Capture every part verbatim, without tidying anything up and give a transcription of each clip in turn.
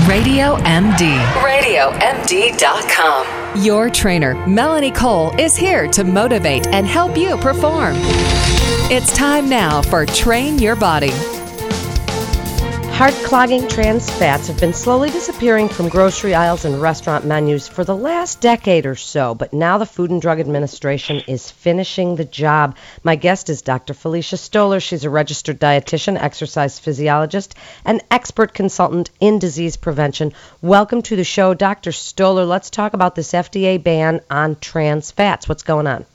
Radio M D. radio M D dot com. Your trainer, Melanie Cole, is here to motivate and help you perform. It's time now for Train Your Body. Heart-clogging trans fats have been slowly disappearing from grocery aisles and restaurant menus for the last decade or so, but now the Food and Drug Administration is finishing the job. My guest is Doctor Felicia Stoller. She's a registered dietitian, exercise physiologist, and expert consultant in disease prevention. Welcome to the show, Doctor Stoller. Let's talk about this F D A ban on trans fats. What's going on?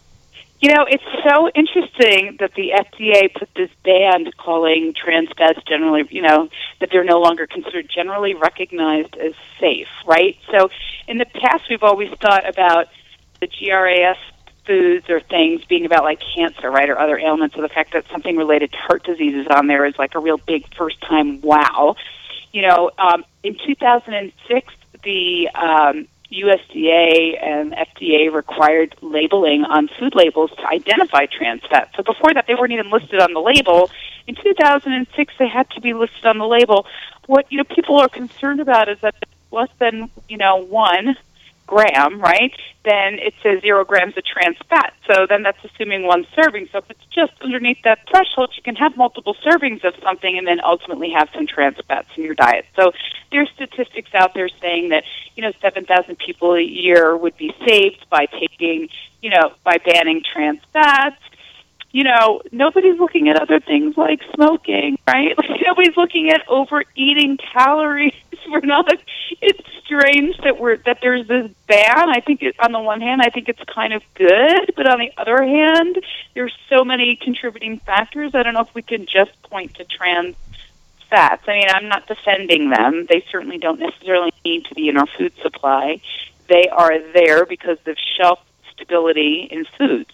You know, it's so interesting that the F D A put this ban calling trans fats generally, you know, that they're no longer considered generally recognized as safe, right? So in the past, we've always thought about the G R A S foods or things being about like cancer, right, or other ailments, or the fact that something related to heart disease is on there is like a real big first-time wow. You know, um, in two thousand six, the um, U S D A and F D A required labeling on food labels to identify trans fats. So before that, they weren't even listed on the label. In two thousand six, they had to be listed on the label. What, you know, people are concerned about is that less than, you know, one gram, right, then it says zero grams of trans fat. So then that's assuming one serving. So if it's just underneath that threshold, you can have multiple servings of something and then ultimately have some trans fats in your diet. So there's statistics out there saying that, you know, seven thousand people a year would be saved by taking, you know, by banning trans fats. You know, nobody's looking at other things like smoking, right? Like nobody's looking at overeating calories. We're not. It's strange that we're that there's this ban. I think it, on the one hand, I think it's kind of good, but on the other hand, there's so many contributing factors. I don't know if we can just point to trans fats. I mean, I'm not defending them. They certainly don't necessarily need to be in our food supply. They are there because of shelf stability in foods.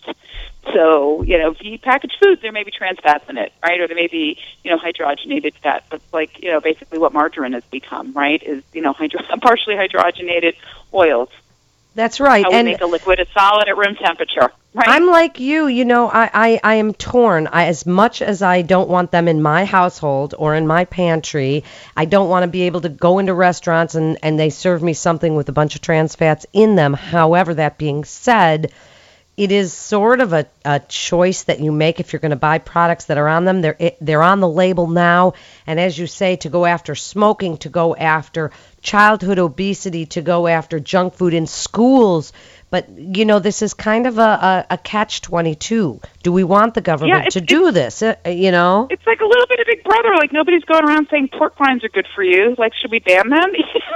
So, you know, if you eat packaged foods, there may be trans fats in it, right? Or there may be, you know, hydrogenated fat. But, like, you know, basically what margarine has become, right, is, you know, hydro- partially hydrogenated oils. That's right. How we and make a liquid a solid at room temperature, right? I'm like you. You know, I, I, I am torn. I, as much as I don't want them in my household or in my pantry, I don't want to be able to go into restaurants and, and they serve me something with a bunch of trans fats in them. However, that being said, it is sort of a, a choice that you make if you're going to buy products that are on them. They're they're on the label now, and as you say, to go after smoking, to go after childhood obesity, to go after junk food in schools. But, you know, this is kind of a, a, a catch twenty-two. Do we want the government yeah, to do this, uh, you know? It's like a little bit of Big Brother. Like, nobody's going around saying pork rinds are good for you. Like, should we ban them?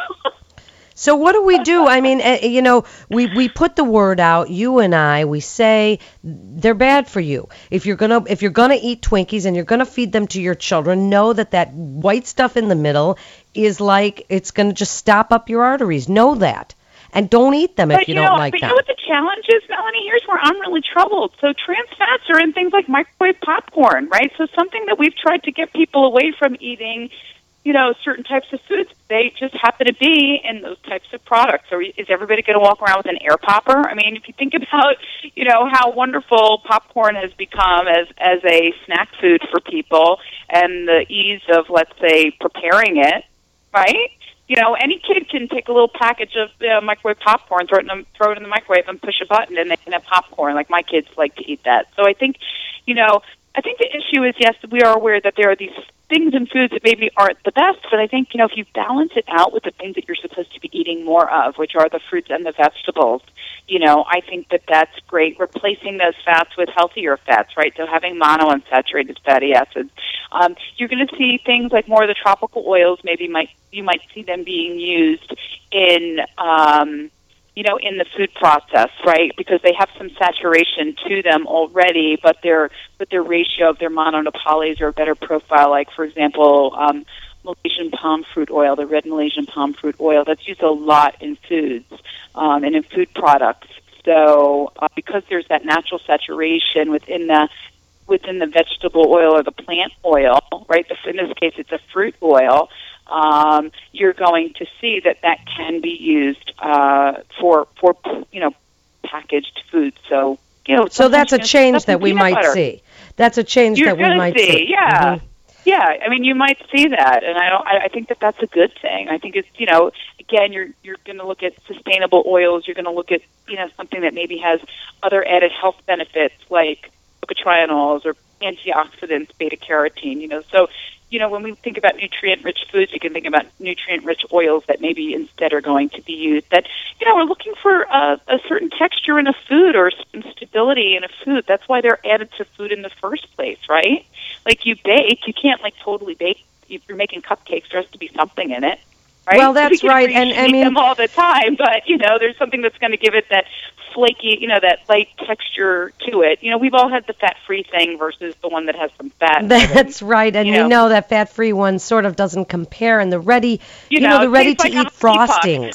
So what do we do? I mean, uh, you know, we, we put the word out, you and I, we say they're bad for you. If you're going to if you're going to eat Twinkies and you're going to feed them to your children, know that that white stuff in the middle is like it's going to just stop up your arteries. Know that. And don't eat them but if you, you don't know, like but them. But you know what the challenge is, Melanie? Here's where I'm really troubled. So trans fats are in things like microwave popcorn, right? So something that we've tried to get people away from eating, you know, certain types of foods, they just happen to be in those types of products. Or is everybody going to walk around with an air popper? I mean, if you think about, you know, how wonderful popcorn has become as, as a snack food for people and the ease of, let's say, preparing it, right? You know, any kid can take a little package of uh, microwave popcorn, throw it, in the, throw it in the microwave and push a button, and they can have popcorn. Like, my kids like to eat that. So I think, you know, I think the issue is, yes, we are aware that there are these things in foods that maybe aren't the best, but I think, you know, if you balance it out with the things that you're supposed to be eating more of, which are the fruits and the vegetables, you know, I think that that's great. Replacing those fats with healthier fats, right? So having monounsaturated fatty acids. Um, you're going to see things like more of the tropical oils. Maybe might you might see them being used in, um, you know, in the food process, right? Because they have some saturation to them already, but their but their ratio of their mono to polys are a better profile. Like, for example, um, Malaysian palm fruit oil, the red Malaysian palm fruit oil, that's used a lot in foods um, and in food products. So uh, because there's that natural saturation within the within the vegetable oil or the plant oil, right? In this case, it's a fruit oil. Um, you're going to see that that can be used uh, for for you know packaged foods. So you know, so that's a change that we might butter. see. That's a change you're that we might see. see. Yeah. Mm-hmm. Yeah, I mean, you might see that, and I don't. I, I think that that's a good thing. I think it's, you know, again, you're you're going to look at sustainable oils. You're going to look at, you know, something that maybe has other added health benefits like trianols or antioxidants, beta carotene. You know, so you know, when we think about nutrient-rich foods, you can think about nutrient-rich oils that maybe instead are going to be used. That, you know, we're looking for a, a certain texture in a food or some stability in a food. That's why they're added to food in the first place, right? Like you bake, you can't like totally bake. If you're making cupcakes, there has to be something in it, right? Well, that's we right, and I mean them all the time, but you know, there's something that's going to give it that flaky, you know, that light texture to it. You know, we've all had the fat-free thing versus the one that has some fat. That's right, and you know, you know that fat-free one sort of doesn't compare. And the ready, you, you know, know, the ready-to-eat like frostings,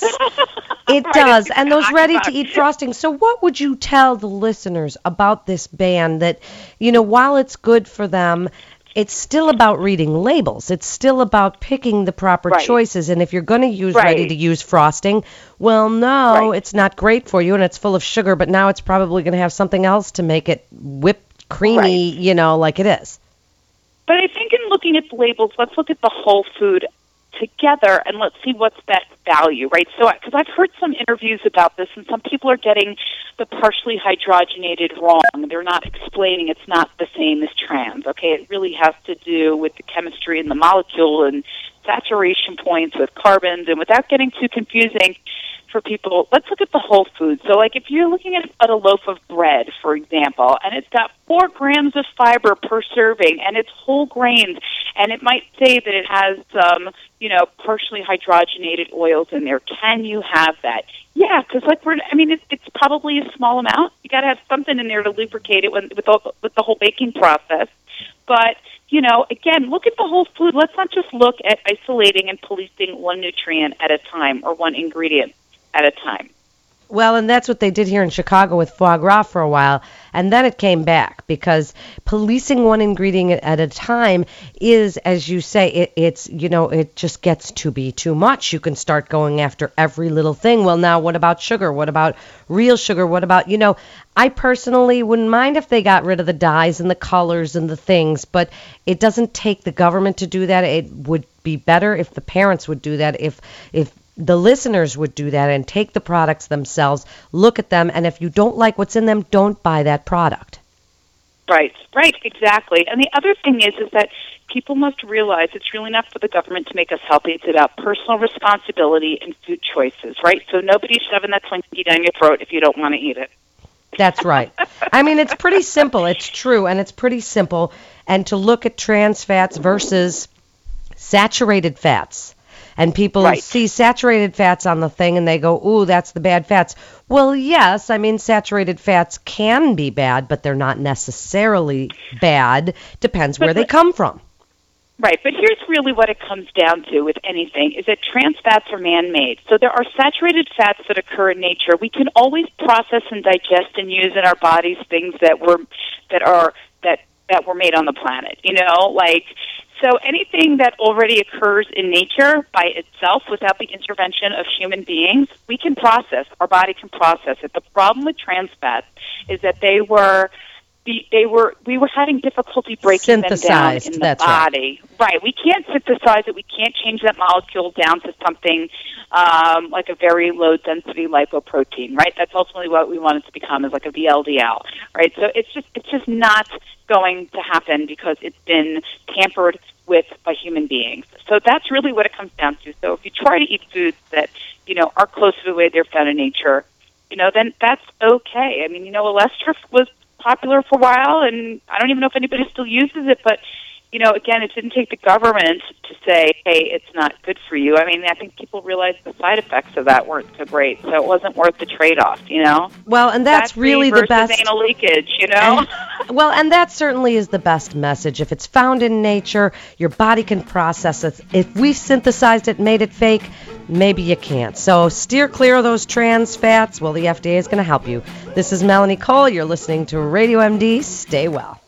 it right, does, and those ready-to-eat frostings. So, what would you tell the listeners about this ban? That, you know, while it's good for them, it's still about reading labels. It's still about picking the proper right. choices. And if you're going to use right. ready-to-use frosting, well, no, right. it's not great for you, and it's full of sugar, but now it's probably going to have something else to make it whipped creamy, right. you know, like it is. But I think in looking at the labels, let's look at the whole food together and let's see what's that value, right? So, because I've heard some interviews about this, and some people are getting the partially hydrogenated wrong. They're not explaining it's not the same as trans, okay? It really has to do with the chemistry and the molecule and saturation points with carbons, and without getting too confusing for people, let's look at the whole food. So, like, if you're looking at, at a loaf of bread, for example, and it's got four grams of fiber per serving, and it's whole grains, and it might say that it has some, you know, partially hydrogenated oils in there. Can you have that? Yeah, because like we're, I mean, it, it's probably a small amount. You got to have something in there to lubricate it with with the, with the whole baking process. But you know, again, look at the whole food. Let's not just look at isolating and policing one nutrient at a time or one ingredient at a time. Well, and that's what they did here in Chicago with foie gras for a while, and then it came back because policing one ingredient at a time is, as you say, it, it's, you know, it just gets to be too much. You can start going after every little thing. Well, now what about sugar? What about real sugar? What about, you know, I personally wouldn't mind if they got rid of the dyes and the colors and the things, but it doesn't take the government to do that. It would be better if the parents would do that, if if the listeners would do that and take the products themselves, look at them, and if you don't like what's in them, don't buy that product. Right, right, exactly. And the other thing is, is that people must realize it's really not for the government to make us healthy. It's about personal responsibility and food choices, right? So nobody's shoving that Twinkie down your throat if you don't want to eat it. That's right. I mean, it's pretty simple. It's true, and it's pretty simple. And to look at trans fats versus saturated fats. And people right. see saturated fats on the thing and they go, ooh, that's the bad fats. Well, yes, I mean, saturated fats can be bad, but they're not necessarily bad. Depends where they come from. Right, but here's really what it comes down to with anything, is that trans fats are man-made. So there are saturated fats that occur in nature. We can always process and digest and use in our bodies things that were that are that that were made on the planet, you know, like so anything that already occurs in nature by itself without the intervention of human beings, we can process. Our body can process it. The problem with trans fats is that they were the, they were we were having difficulty breaking them down in the that's body. Right. right. We can't synthesize it. We can't change that molecule down to something um, like a very low density lipoprotein. Right. That's ultimately what we want it to become, is like a V L D L. Right. So it's just it's just not going to happen because it's been tampered with by human beings. So that's really what it comes down to. So if you try to eat foods that, you know, are close to the way they're found in nature, you know, then that's okay. I mean, you know, Olestra was popular for a while, and I don't even know if anybody still uses it, but, you know, again, it didn't take the government to say, hey, it's not good for you. I mean, I think people realized the side effects of that weren't so great, so it wasn't worth the trade-off, you know? Well, and that's Fat really free the best. versus anal leakage, you know? And, well, and that certainly is the best message. If it's found in nature, your body can process it. If we've synthesized it, made it fake, maybe you can't. So steer clear of those trans fats. Well, the F D A is going to help you. This is Melanie Cole. You're listening to Radio M D. Stay well.